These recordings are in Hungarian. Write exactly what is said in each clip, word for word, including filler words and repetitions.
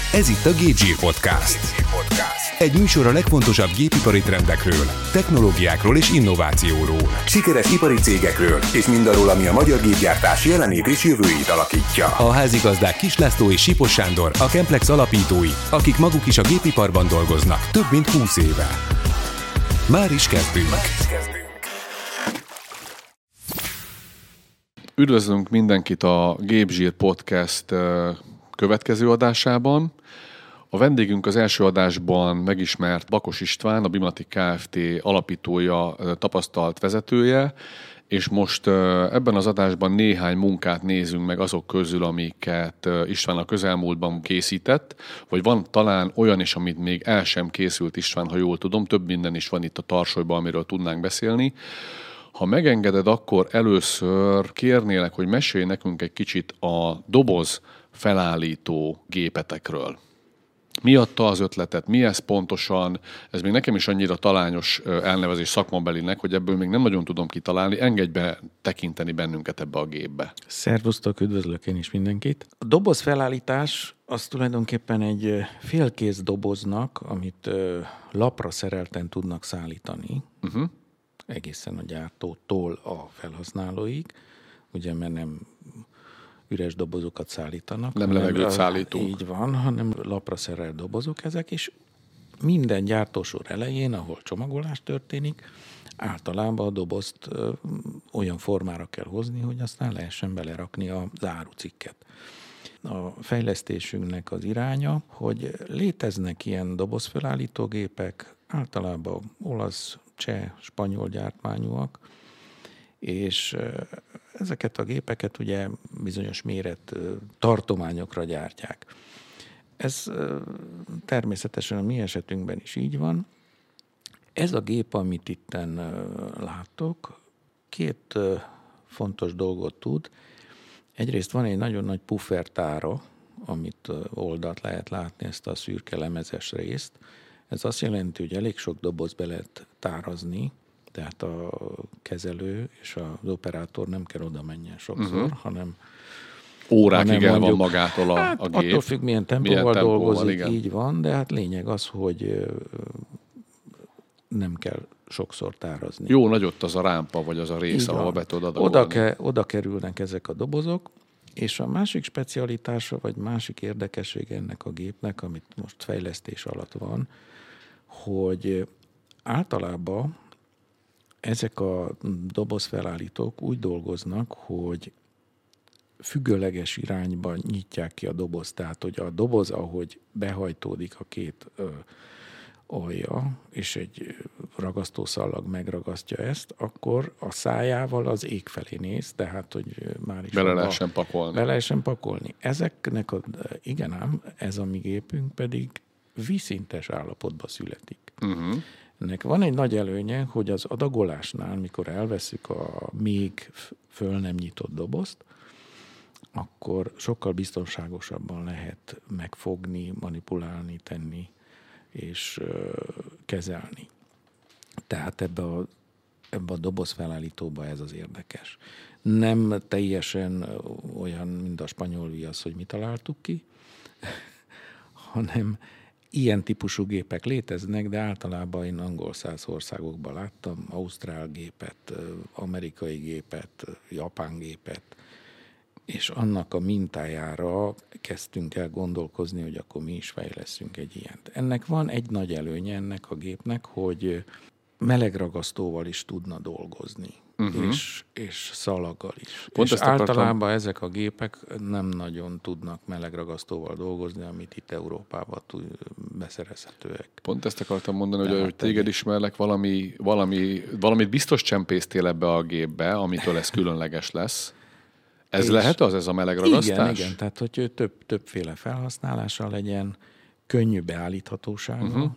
Ez itt a Gépzsír Podcast. Egy műsor a legfontosabb gépipari trendekről, technológiákról és innovációról. Sikeres ipari cégekről és mindarról, ami a magyar gépgyártás jelenét és jövőjét alakítja. A házigazdák Kis László és Sipos Sándor, a Chemplex alapítói, akik maguk is a gépiparban dolgoznak több mint húsz éve. Már is kezdünk. Üdvözlünk mindenkit a Gépzsír Podcast következő adásában. A vendégünk az első adásban megismert Bakos István, a Bimatic Kft. Alapítója, tapasztalt vezetője, és most ebben az adásban néhány munkát nézünk meg azok közül, amiket István a közelmúltban készített, vagy van talán olyan is, amit még el sem készült István, ha jól tudom, több minden is van itt a tarsolyban, amiről tudnánk beszélni. Ha megengeded, akkor először kérnélek, hogy mesélj nekünk egy kicsit a doboz felállító gépetekről. Mi adta az ötletet, mi ez pontosan? Ez még nekem is annyira talányos elnevezés szakmabelinek, hogy ebből még nem nagyon tudom kitalálni. Engedj be tekinteni bennünket ebbe a gépbe. Szervusztok, üdvözlök én is mindenkit. A doboz felállítás az tulajdonképpen egy félkész doboznak, amit lapra szerelten tudnak szállítani, uh-huh. egészen a gyártótól a felhasználóig, ugye mert nem üres dobozokat szállítanak. Nem levegőt szállítunk. Így van, hanem lapra szerelt dobozok ezek, és minden gyártósor elején, ahol csomagolás történik, általában a dobozt ö, olyan formára kell hozni, hogy aztán lehessen belerakni a zárucikket. A fejlesztésünknek az iránya, hogy léteznek ilyen dobozfelállító gépek, általában olasz, cseh, spanyol gyártmányúak, és ezeket a gépeket ugye bizonyos méret tartományokra gyártják. Ez természetesen a mi esetünkben is így van. Ez a gép, amit itten látok, két fontos dolgot tud. Egyrészt van egy nagyon nagy puffertára, amit oldalt lehet látni, ezt a szürke lemezes részt. Ez azt jelenti, hogy elég sok doboz be lehet tárazni, tehát a kezelő és az operátor nem kell oda menjen sokszor, uh-huh. hanem órákig el van magától a, hát a gép. Attól függ, milyen tempóval, milyen tempóval dolgozik, igen. Így van, de hát lényeg az, hogy nem kell sokszor tárazni. Jó nagy ott az a rámpa, vagy az a rész, ahol be tudod adagolni. Oda, ke, oda kerülnek ezek a dobozok, és a másik specialitása, vagy másik érdekessége ennek a gépnek, amit most fejlesztés alatt van, hogy általában ezek a dobozfelállítók úgy dolgoznak, hogy függőleges irányba nyitják ki a dobozt. Tehát, hogy a doboz, ahogy behajtódik a két ö, alja, és egy ragasztószallag megragasztja ezt, akkor a szájával az ég felé néz, tehát, hogy már is... Bele lehessen pakolni. Bele lehessen pakolni. Ezeknek a... Igen ám, ez a mi gépünk pedig vízszintes állapotba születik. Uh-huh. Ennek van egy nagy előnye, hogy az adagolásnál, mikor elveszük a még föl nem nyitott dobozt, akkor sokkal biztonságosabban lehet megfogni, manipulálni, tenni és ö, kezelni. Tehát ebbe a, ebbe a dobozfelállítóba ez az érdekes. Nem teljesen olyan, mint a spanyol viasz, hogy mi találtuk ki, hanem ilyen típusú gépek léteznek, de általában én angolszász országokban láttam ausztrál gépet, amerikai gépet, japán gépet, és annak a mintájára kezdtünk el gondolkozni, hogy akkor mi is fejleszünk egy ilyent. Ennek van egy nagy előnye ennek a gépnek, hogy melegragasztóval is tudna dolgozni. Uh-huh. És, és szalaggal is. Pont és általában akartam... ezek a gépek nem nagyon tudnak melegragasztóval dolgozni, amit itt Európában beszerezhetőek. Pont ezt akartam mondani, hogy, hogy téged egy... ismerlek, valami, valami, valamit biztos csempésztél ebbe a gépbe, amitől ez különleges lesz. Ez és lehet az, ez a melegragasztás? Igen, igen, tehát hogy több, többféle felhasználása legyen, könnyű beállíthatósága, uh-huh.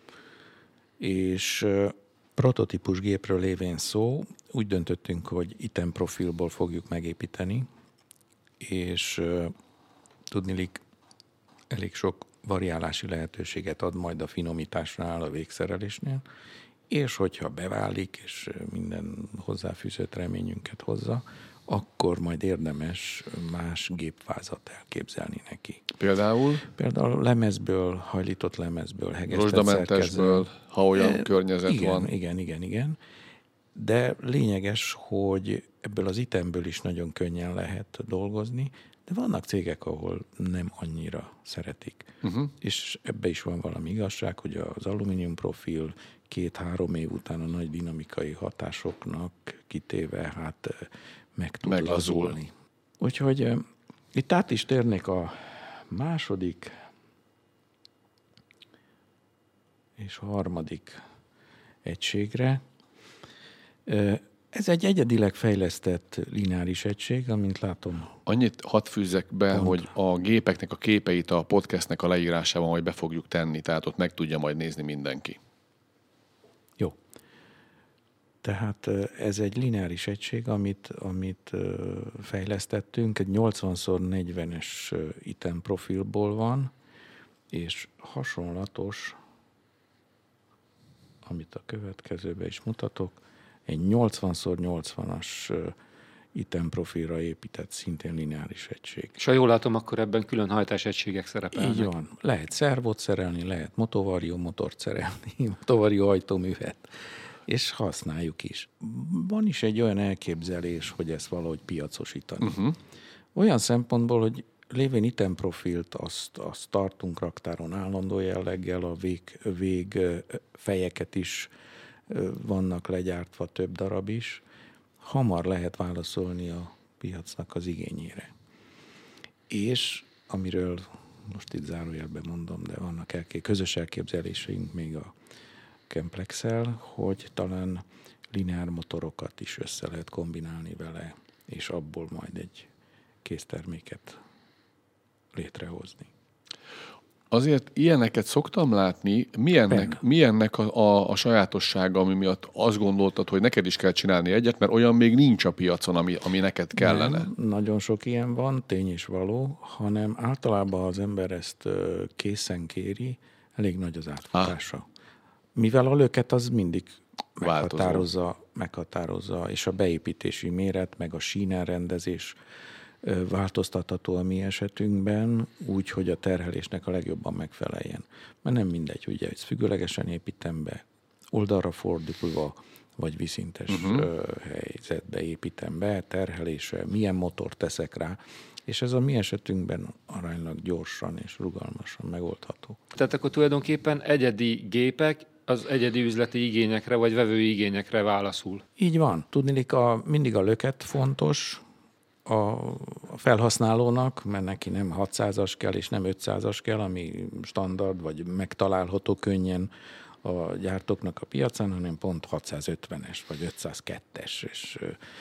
és prototípus gépről lévén szó, úgy döntöttünk, hogy item profilból fogjuk megépíteni, és uh, tudniillik elég sok variálási lehetőséget ad majd a finomításnál, a végszerelésnél, és hogyha beválik, és minden hozzáfűzött reményünket hozza, akkor majd érdemes más gépvázat elképzelni neki. Például? Például lemezből, hajlított lemezből, hegesztett rozsdamentesből, ha olyan e, környezet igen, van. Igen, igen, igen. De lényeges, hogy ebből az itemből is nagyon könnyen lehet dolgozni, de vannak cégek, ahol nem annyira szeretik. Uh-huh. És ebbe is van valami igazság, hogy az alumínium profil két-három év után a nagy dinamikai hatásoknak kitéve, hát meg tud Meglazul. lazulni. Úgyhogy uh, itt át is térnék a második és harmadik egységre. Uh, ez egy egyedileg fejlesztett lineáris egység, amint látom. Annyit hadd fűzzek be, Pont. hogy a gépeknek a képeit a podcastnek a leírásában majd be fogjuk tenni, tehát ott meg tudja majd nézni mindenki. Jó. Tehát ez egy lineáris egység, amit, amit fejlesztettünk, egy nyolcvan szor negyvenes item profilból van, és hasonlatos, amit a következőben is mutatok, egy nyolcvan szor nyolcvanas item profilra épített szintén lineáris egység. És ha jól látom, akkor ebben külön hajtásegységek szerepelnek. Így van. Lehet szervot szerelni, lehet motovarió motort szerelni, motovarió hajtóművet, és használjuk is. Van is egy olyan elképzelés, hogy ezt valahogy piacosítani. Uh-huh. Olyan szempontból, hogy lévén item profilt, azt, azt tartunk raktáron állandó jelleggel, a vég, vég fejeket is vannak legyártva, több darab is, hamar lehet válaszolni a piacnak az igényére. És amiről most itt zárójelben mondom, de vannak elké- közös elképzeléseink még a Chemplexel, hogy talán lineár motorokat is össze lehet kombinálni vele, és abból majd egy készterméket létrehozni. Azért ilyeneket szoktam látni. Milyennek, milyennek a, a, a sajátossága, ami miatt azt gondoltad, hogy neked is kell csinálni egyet, mert olyan még nincs a piacon, ami, ami neked kellene? Nem, nagyon sok ilyen van, tény és való, hanem általában az ember ezt készen kéri, elég nagy az átfutása. Ah. Mivel a löket az mindig meghatározza, meghatározza, és a beépítési méret, meg a sínelrendezés változtatható a mi esetünkben, úgy, hogy a terhelésnek a legjobban megfeleljen. Mert nem mindegy, ugye, hogy függőlegesen építem be, oldalra fordulva, vagy viszintes uh-huh. helyzetbe építem be, terhelése, milyen motort teszek rá, és ez a mi esetünkben aránylag gyorsan és rugalmasan megoldható. Tehát akkor tulajdonképpen egyedi gépek az egyedi üzleti igényekre, vagy vevői igényekre válaszul. Így van. Tudniillik, a, mindig a löket fontos a felhasználónak, mert neki nem hatszázas kell, és nem ötszázas kell, ami standard, vagy megtalálható könnyen a gyártóknak a piacán, hanem pont hatszázötvenes, vagy ötszázkettes, és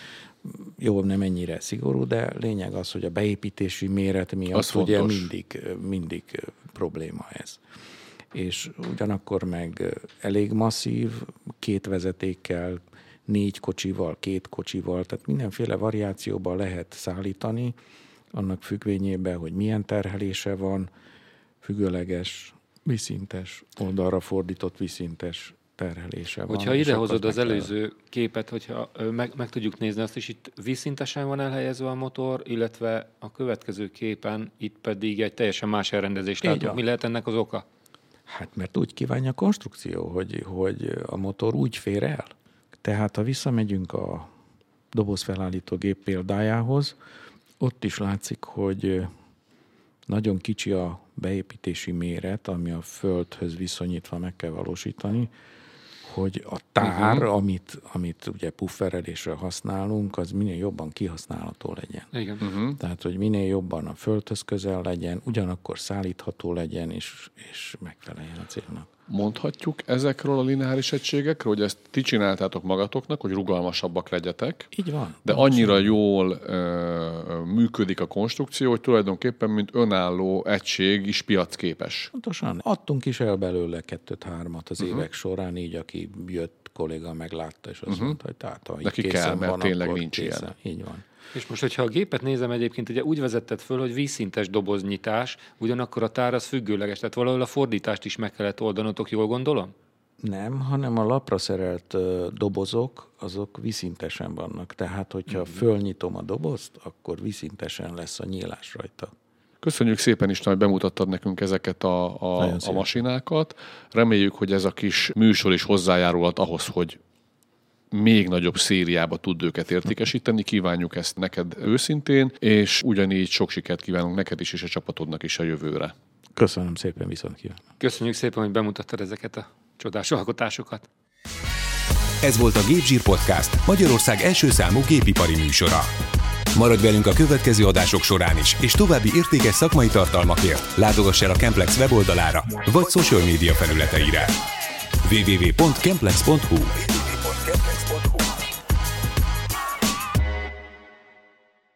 jó, nem ennyire szigorú, de lényeg az, hogy a beépítési méret miatt ugye mindig, mindig probléma ez. És ugyanakkor meg elég masszív, két vezetékkel, négy kocsival, két kocsival, tehát mindenféle variációban lehet szállítani, annak függvényében, hogy milyen terhelése van, függőleges, viszintes, oldalra fordított viszintes terhelése van. Hogyha idehozod az előző képet, hogyha meg, meg tudjuk nézni, azt is itt vízszintesen van elhelyezve a motor, illetve a következő képen itt pedig egy teljesen más elrendezést látunk. Mi lehet ennek az oka? Hát mert úgy kívánja a konstrukció, hogy, hogy a motor úgy fér el. Tehát ha visszamegyünk a dobozfelállító gép példájához, ott is látszik, hogy nagyon kicsi a beépítési méret, ami a földhöz viszonyítva meg kell valósítani, hogy a tár, uh-huh. amit, amit ugye pufferelésre használunk, az minél jobban kihasználható legyen. Igen. Uh-huh. Tehát, hogy minél jobban a földhöz közel legyen, ugyanakkor szállítható legyen, és, és megfeleljen a célnak. Mondhatjuk ezekről a lineáris egységekről, hogy ezt ti csináltátok magatoknak, hogy rugalmasabbak legyetek. Így van. De annyira sem. jól ö, működik a konstrukció, hogy tulajdonképpen mint önálló egység is piacképes. Pontosan. Adtunk is el belőle kettőt-hármat az uh-huh. évek során, így aki jött, kolléga meglátta, és azt uh-huh. mondta, hogy tehát ha neki kell, mert van, tényleg nincs készen. ilyen. Így van. És most, hogyha a gépet nézem egyébként, ugye úgy vezetted föl, hogy vízszintes doboznyitás, ugyanakkor a tár az függőleges, tehát valahol a fordítást is meg kellett oldanotok, jól gondolom? Nem, hanem a lapra szerelt dobozok, azok vízszintesen vannak. Tehát, hogyha mm-hmm. fölnyitom a dobozt, akkor vízszintesen lesz a nyílás rajta. Köszönjük szépen, István, hogy bemutattad nekünk ezeket a, a, a masinákat. Reméljük, hogy ez a kis műsor is hozzájárulhat ahhoz, hogy még nagyobb szériába tud őket értékesíteni. Kívánjuk ezt neked őszintén, és ugyanígy sok sikert kívánunk neked is, és a csapatodnak is a jövőre. Köszönöm szépen, viszont kívánok. Köszönjük szépen, hogy bemutattad ezeket a csodás alkotásokat. Ez volt a Gépzsír Podcast, Magyarország első számú gépipari műsora. Maradj velünk a következő adások során is, és további értékes szakmai tartalmakért látogass el a Chemplex weboldalára, vagy social média felületeire. double-u double-u double-u pont chemplex pont hu